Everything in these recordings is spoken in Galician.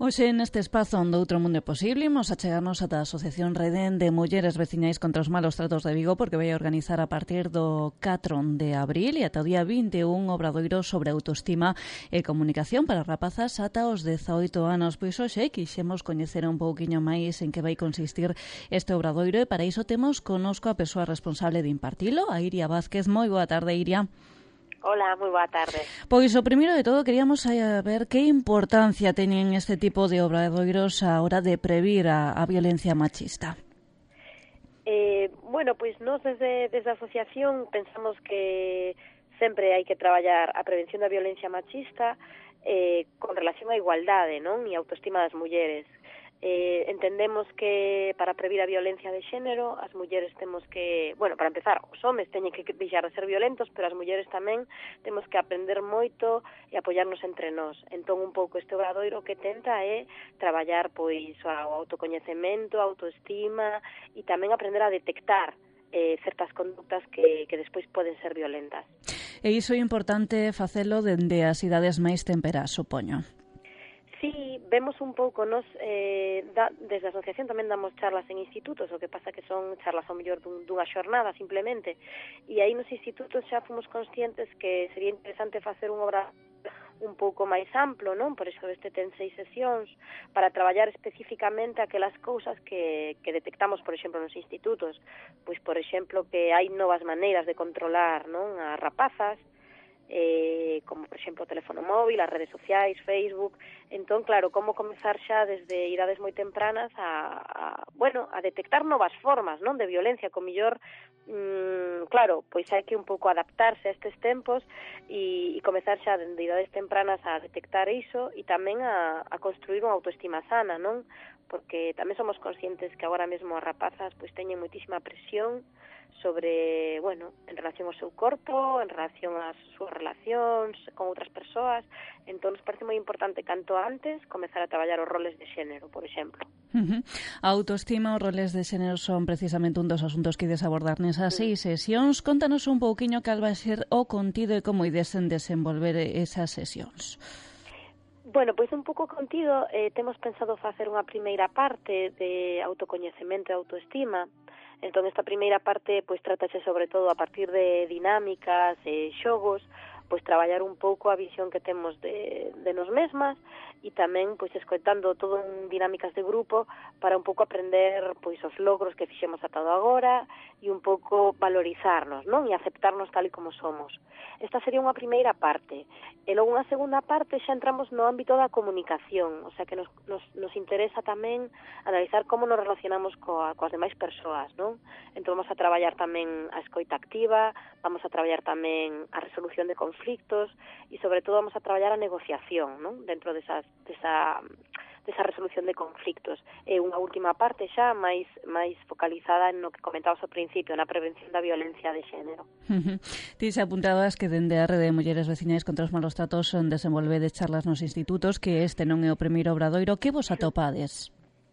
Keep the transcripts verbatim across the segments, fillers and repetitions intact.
Hoxe neste espazo onde outro mundo é posible imos a chegarnos ata a Asociación Redén de Mulleres Veciñais contra os Malos Tratos de Vigo, porque vai a organizar a partir do catro de abril e ata o día vinte e un obradoiro sobre autoestima e comunicación para rapazas ata os dezaoito anos. Pois hoxe quixemos coñecer un pouquiño máis en que vai consistir este obradoiro e para iso temos conosco a persoa responsable de impartilo, a Iria Vázquez. Moi boa tarde, Iria. Hola, moi boa tarde. Pois o primeiro de todo queríamos saber que importancia teñen este tipo de obradoiros a hora de previr a, a violencia machista. Eh, bueno, pois nós desde, desde a asociación pensamos que sempre hai que traballar a prevención da violencia machista eh, con relación á igualdade, non? E a autoestima das mulleres. Eh, entendemos que para previr a violencia de xénero as mulleres temos que, bueno, para empezar, os homes teñen que deixar de ser violentos, pero as mulleres tamén temos que aprender moito e apoiarnos entre nós. Entón un pouco este obradoiro que tenta é traballar pois o autocoñecemento, a autoestima e tamén aprender a detectar eh, certas conductas que, que despois poden ser violentas. E iso é importante facelo dende as idades máis temperás, supoño. Sí, vemos un pouco, nos eh, da, desde a asociación tamén damos charlas en institutos, o que pasa que son charlas ao mellor dun, dunha xornada simplemente, e aí nos institutos xa fomos conscientes que sería interesante facer un obra un pouco máis amplo, non? Por iso este ten seis sesións para traballar especificamente aquelas cousas que, que detectamos, por exemplo, nos institutos, pois, por exemplo, que hai novas maneiras de controlar, non? As rapazas, eh, como por exemplo o teléfono móvil, as redes sociais, Facebook. Entón, claro, como comezar xa desde idades moi tempranas a, a bueno, a detectar novas formas, non, de violencia, co millor, mm, claro, pois hai que un pouco adaptarse a estes tempos e, e comezar xa desde idades tempranas a detectar iso e tamén a, a construir unha autoestima sana, non? Porque tamén somos conscientes que agora mesmo as rapazas pois teñen moitísima presión sobre, bueno, en relación ao seu corpo, en relación ás súas relacións con outras persoas. Entón, nos parece moi importante canto antes comezar a traballar os roles de xénero, por exemplo. Uh-huh. A autoestima, os roles de xénero son precisamente un dos asuntos que ides abordar nesas seis sesións. Contanos un pouquiño cal vai ser o contido e como ides desenvolver esas sesións. Bueno, pois un pouco contido, eh, temos pensado facer unha primeira parte de autocoñecemento e autoestima. Entón, esta primeira parte, pois, trátase sobre todo a partir de dinámicas e xogos, pois, traballar un pouco a visión que temos de, de nos mesmas e tamén, pois, escoitando todo en dinámicas de grupo para un pouco aprender, pois, os logros que fixemos atado agora e un pouco valorizarnos, non? E aceptarnos tal e como somos. Esta sería unha primeira parte. E logo unha segunda parte xa entramos no ámbito da comunicación, o sea que nos, nos, nos interesa tamén analizar como nos relacionamos coa, coas demais persoas, non? Entón vamos a traballar tamén a escoita activa, vamos a traballar tamén a resolución de conflictos e sobre todo vamos a traballar a negociación, non? Dentro desas, desa, desa resolución de conflictos. E unha última parte xa máis máis focalizada no que comentabas ao principio, na prevención da violencia de xénero. Uh-huh. Ti se apuntabas que dende a Rede de Mulleres Veciñais contra os Malos Tratos desenvolvedes charlas nos institutos, que este non é o primeiro obradoiro. Que vos atopades?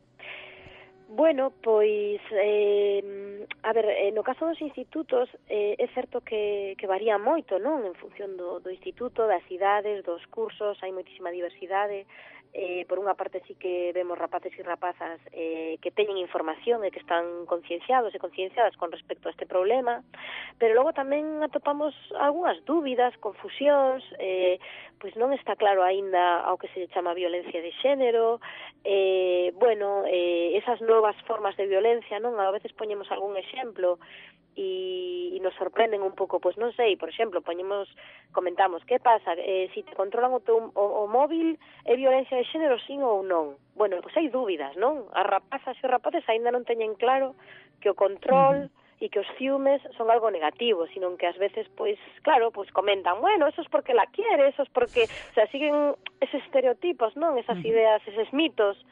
Bueno, pois, eh, a ver, eh, no caso dos institutos eh, é certo que, que varía moito, non? En función do, do instituto, das idades, dos cursos, hai moitísima diversidade. Eh, por unha parte sí que vemos rapaces e rapazas eh, que teñen información e que están concienciados e concienciadas con respecto a este problema, pero logo tamén atopamos algunhas dúbidas, confusións, eh, pois non está claro aínda ao que se chama violencia de xénero, eh, bueno, eh, esas novas formas de violencia, non? A veces poñemos algún exemplo e, e nos sorprenden un pouco, pois non sei, por exemplo, poñemos, comentamos, que pasa, eh, si te controlan o, teu, o, o móvil, é violencia de xénero, sí ou non? Bueno, pois hai dúbidas, non? As rapazas e os rapaces aínda non teñen claro que o control e que os ciúmes son algo negativo, sino que ás veces, pois, claro, pois comentan, bueno, eso es porque la quiere, eso es porque, o sea, siguen esos estereotipos, non? Esas ideas, esos mitos.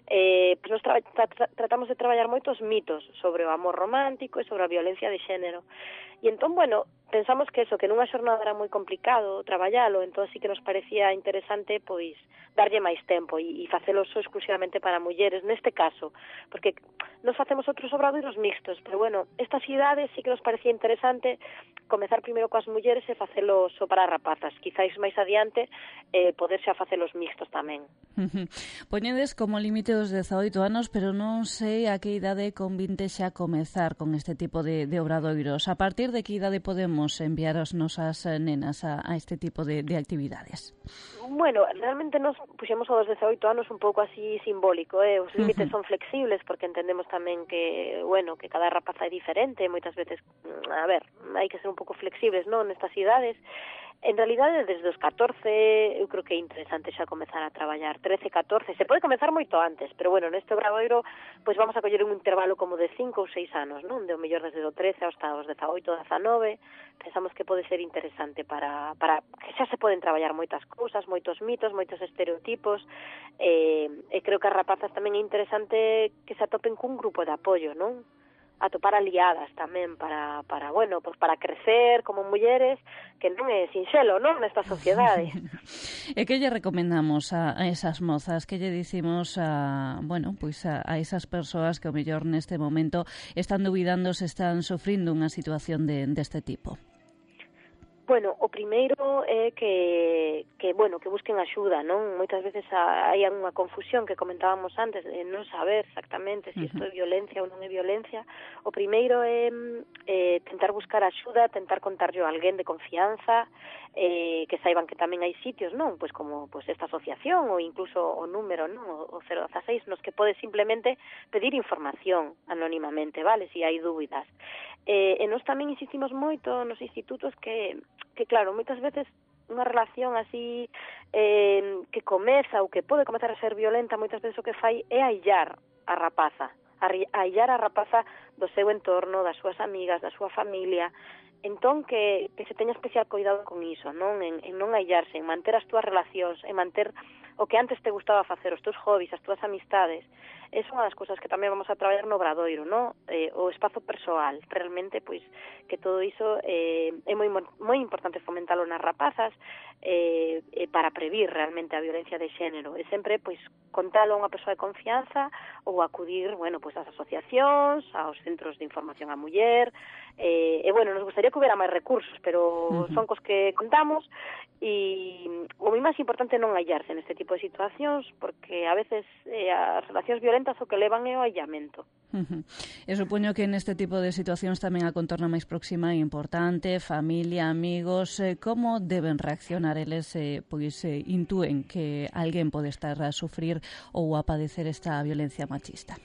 eh, pues nos tra tra tratamos de traballar moitos mitos sobre o amor romántico e sobre a violencia de xénero. E entón, bueno, pensamos que eso, que nunha xornada era moi complicado traballalo, entón sí que nos parecía interesante, pois, darlle máis tempo e, e facelo só exclusivamente para mulleres, neste caso, porque nos facemos outros obradoiros mixtos, pero bueno, estas idades sí que nos parecía interesante comezar primeiro coas mulleres e facelo só para rapazas, quizáis máis adiante eh, poder xa facelos mixtos tamén. Poñedes como límite os dezaoito anos, pero non sei a que idade convinte xa comezar con este tipo de, de obradoiros. A partir de que idade podemos enviar as nosas nenas a, a este tipo de, de actividades? Bueno, realmente nos puxemos aos dezaoito anos un pouco así simbólico, eh? Os límites uh-huh. son flexibles porque entendemos tamén que, bueno, que cada rapaza é diferente, moitas veces, a ver, hai que ser un pouco flexibles, non, nestas idades. En realidade, desde os catorce, eu creo que é interesante xa comezar a traballar. trece, catorce, se pode comezar moito antes, pero bueno, neste obradoiro, pois vamos a coller un intervalo como de cinco ou seis anos, non? De o mellor desde o trece hasta os dezaoito, dezanove, pensamos que pode ser interesante para, para que xa se poden traballar moitas cousas, moitos mitos, moitos estereotipos, e, e creo que as rapazas tamén é interesante que se atopen cun grupo de apoio, non? Atopar aliadas tamén para, para bueno, pues para crecer como mulleres, que non é sinxelo, non, nesta sociedade. E que lle recomendamos a, a esas mozas? Que lle dicimos a, bueno, pois pues a, a esas persoas que o mellor neste momento están duvidando se están sufrindo unha situación de deste tipo? Bueno, o primeiro é que, que, bueno, que busquen axuda, non? Moitas veces hai unha confusión que comentábamos antes de non saber exactamente se isto é violencia ou non é violencia. O primeiro é eh, tentar buscar axuda, tentar contarlle a alguén de confianza, eh, que saiban que tamén hai sitios, non? Pois como pois esta asociación ou incluso o número, non? O cero dieciséis, nos que pode simplemente pedir información anónimamente, vale? Se hai dúbidas. Eh, e nós tamén insistimos moito nos institutos que, que claro, moitas veces unha relación así eh, que comeza ou que pode comezar a ser violenta, moitas veces o que fai é aillar a rapaza, aillar a rapaza do seu entorno, das súas amigas, da súa familia. Entón, que, que se teña especial cuidado con iso, non? En, en non aillarse, en manter as túas relacións, en manter o que antes te gustaba facer, os teus hobbies, as túas amistades. É unha das cousas que tamén vamos a traballar no obradoiro, non? Eh, o espazo persoal. Realmente, pois, que todo iso eh, é moi, moi importante fomentalo nas rapazas eh, eh, para previr realmente a violencia de xénero. E sempre, pois, contalo a unha persoa de confianza ou acudir, bueno, pois, ás asociacións, aos centros de información á muller. Eh, e, bueno, nos gustaría que hubiera máis recursos, pero uh-huh. son cos que contamos. E o máis importante non aillarse neste tipo de situacións, porque a veces eh, as relacións violentas o que levan é o aillamento. Uh-huh. E supoño que neste tipo de situacións tamén a contorna máis próxima é importante, familia, amigos, eh, como deben reaccionar eles, eh, pois eh, intúen que alguén pode estar a sufrir ou a padecer esta violencia machista?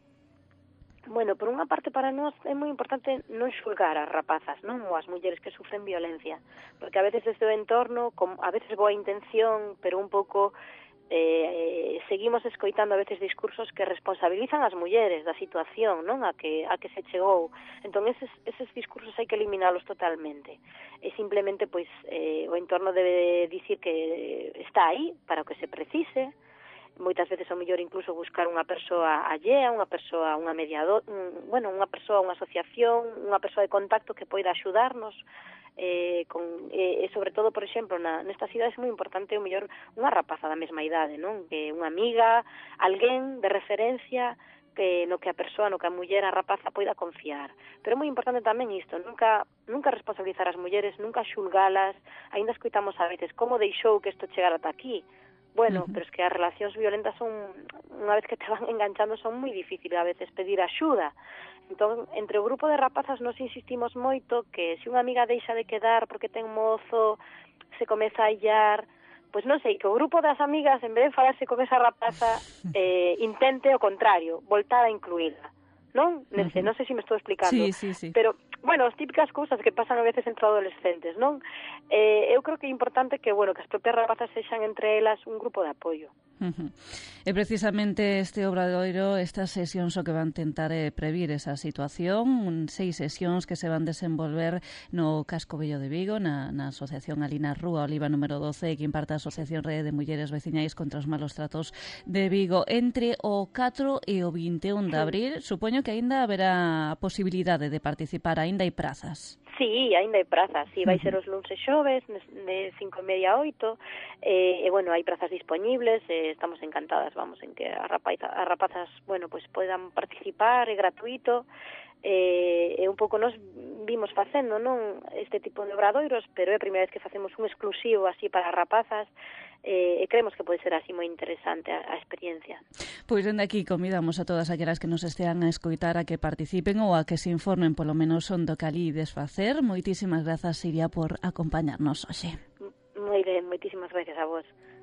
Bueno, por unha parte para nós é moi importante non xulgar as rapazas, non? Ou as mulleres que sufren violencia, porque a veces desde o entorno, con, a veces boa intención, pero un pouco eh, seguimos escoitando a veces discursos que responsabilizan as mulleres da situación, non? A que a que se chegou. Entón, eses, eses discursos hai que eliminalos totalmente. E simplemente, pois, eh, o entorno debe dicir que está aí para o que se precise. Moitas veces ao mellor incluso buscar unha persoa allea, unha persoa, unha mediador, un, bueno, unha persoa, unha asociación, unha persoa de contacto que poida axudarnos, eh, con, eh, e sobre todo, por exemplo, na, nestas cidades é moi importante ao mellor unha rapaza da mesma idade, non? Que unha amiga, alguén de referencia, que no que a persoa, no que a muller, a rapaza poida confiar. Pero é moi importante tamén isto, nunca nunca responsabilizar as mulleres, nunca xulgalas, aínda escoitamos a veces como deixou que isto chegara ata aquí. Bueno, uh-huh. pero es que as relacións violentas son, unha vez que te van enganchando, son moi difíciles a veces pedir axuda. Entón, entre o grupo de rapazas nos insistimos moito que se unha amiga deixa de quedar porque ten mozo, se comeza a illar, pois non sei, que o grupo das amigas, en vez de falarse con esa rapaza, eh, intente o contrario, voltar a incluíla. Non? Uh-huh. Non sei se me estou explicando. Sí, sí, sí. Pero bueno, as típicas cousas que pasan a veces entre adolescentes, non? Eh, eu creo que é importante que, bueno, que as propias rapazas sexan entre elas un grupo de apoio. Uh-huh. E precisamente este obradoiro, estas sesións o que van tentar é previr esa situación, seis sesións que se van desenvolver no Casco Vello de Vigo, na, na asociación ali na Rúa Oliva número doce, que imparte a Asociación Rede de Mulleres Veciñais contra os Malos Tratos de Vigo, entre o catro e o vinte e un de abril. Supoño que aínda haberá posibilidade de participar, aínda hai prazas. Sí, aínda hai prazas, sí, vai ser os luns e xoves, de cinco e media a oito, e, e bueno, hai prazas disponibles, e estamos encantadas, vamos, en que as rapazas, as rapazas, bueno, pues poidan participar, é gratuito, e, e un pouco nos vimos facendo, non, este tipo de obradoiros, pero é a primeira vez que facemos un exclusivo así para rapazas, e, e creemos que pode ser así moi interesante a, a experiencia. Pois dende aquí convidamos a todas aquelas que nos estean a escoitar a que participen ou a que se informen polo menos son do que ali desfacer. Moitísimas grazas, Siria, por acompañarnos hoxe. Moi ben, moitísimas gracias a vos.